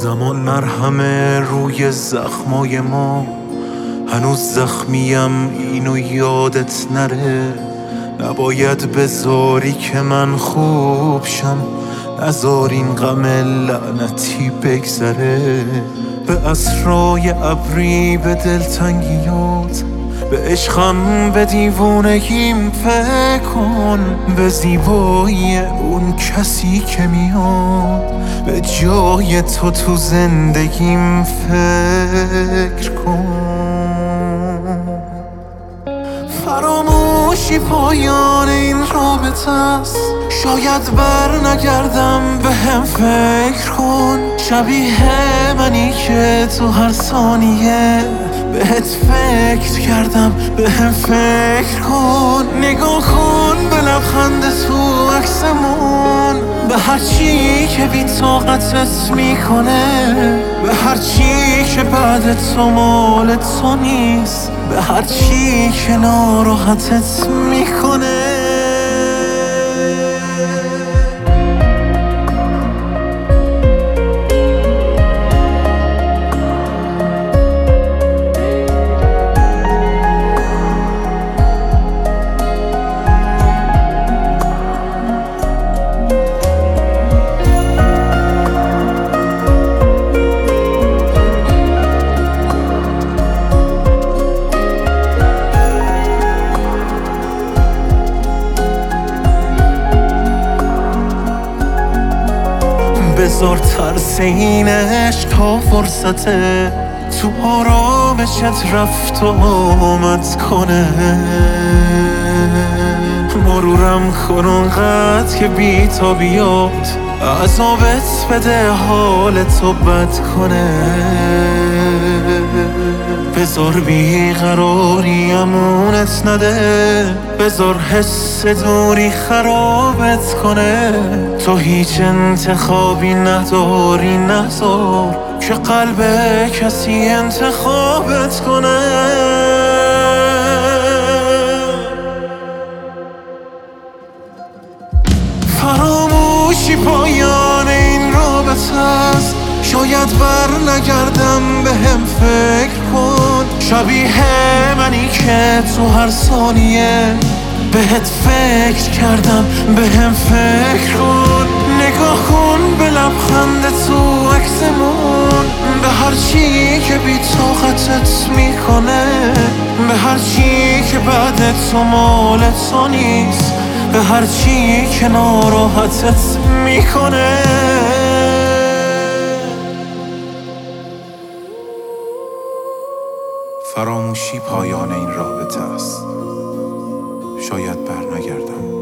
زمان مرهمه روی زخمای ما، هنوز زخمیم اینو یادت نره. نباید بذاری که من خوب شم، نذار این غم لعنتی بگذره. به اسرای ابری، به دلتنگیات، به عشقم، به دیوونگیم فکر کن. به زیبایی اون کسی که میاد به جای تو زندگیم فکر کن. فراموشی پایان این رابطه است، شاید بر نگردم، به هم فکر کن. شبیه منی که تو هر ثانیه بهت فکر کردم، به هم فکر کن. نگاه کن به لبخند تو عکسمون، به هر چی که بی طاقتت میکنه، به هر چی که بعد تو مال تو نیست، به هر چی که ناراحتت میکنه. بذار ترس این عشق تا فرصته تو آرامشت رفت و آمد کنه. مرورم کن اونقدر که بی تا بیاد، عذابت بده حالتو بد کنه. بذار بیقراری امونت نده، بذار حس دوری خرابت کنه. تو هیچ انتخابی نداری، نذار که قلب کسی انتخابت کنه. فراموشی پایان این رابطه است، شاید بر نگردم، به هم فکر کن. شبیه منی که تو هر ثانیه بهت فکر کردم، به هم فکر کن. نگاه کن به لبخند تو عکسمون، به هر چی که بی طاقتت میکنه، به هر چی که بعد تو مال تو نیست، به هر چی که ناراحتت میکنه. فراموشی پایان این رابطه است، شاید بر نگردم.